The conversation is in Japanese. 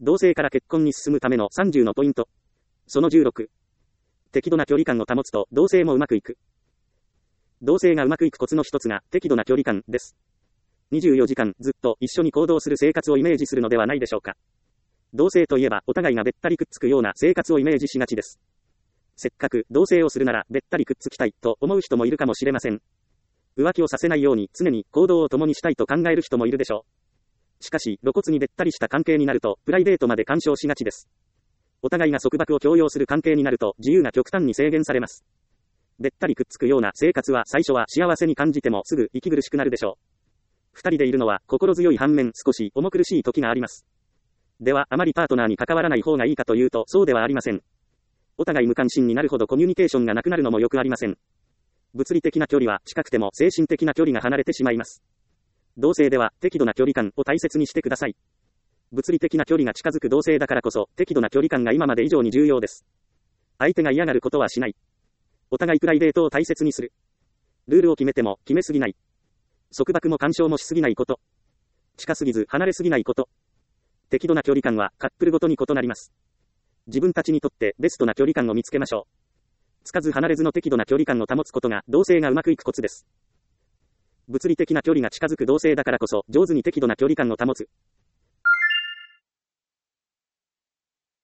同性から結婚に進むための30のポイント。その16。適度な距離感を保つと同性もうまくいく。同性がうまくいくコツの一つが適度な距離感です。24時間ずっと一緒に行動する生活をイメージするのではないでしょうか。同性といえばお互いがべったりくっつくような生活をイメージしがちです。せっかく同棲をするならべったりくっつきたいと思う人もいるかもしれません。浮気をさせないように常に行動を共にしたいと考える人もいるでしょう。しかし露骨にべったりした関係になるとプライベートまで干渉しがちです。お互いが束縛を強要する関係になると自由が極端に制限されます。べったりくっつくような生活は最初は幸せに感じてもすぐ息苦しくなるでしょう。二人でいるのは心強い反面少し重苦しい時があります。ではあまりパートナーに関わらない方がいいかというとそうではありません。お互い無関心になるほどコミュニケーションがなくなるのもよくありません。物理的な距離は近くても精神的な距離が離れてしまいます。同性では適度な距離感を大切にしてください。物理的な距離が近づく同性だからこそ適度な距離感が今まで以上に重要です。相手が嫌がることはしない。お互いプライベートを大切にする。ルールを決めても決めすぎない。束縛も干渉もしすぎないこと。近すぎず離れすぎないこと。適度な距離感はカップルごとに異なります。自分たちにとってベストな距離感を見つけましょう。つかず離れずの適度な距離感を保つことが同性がうまくいくコツです。物理的な距離が近づく同性だからこそ上手に適度な距離感を保つ。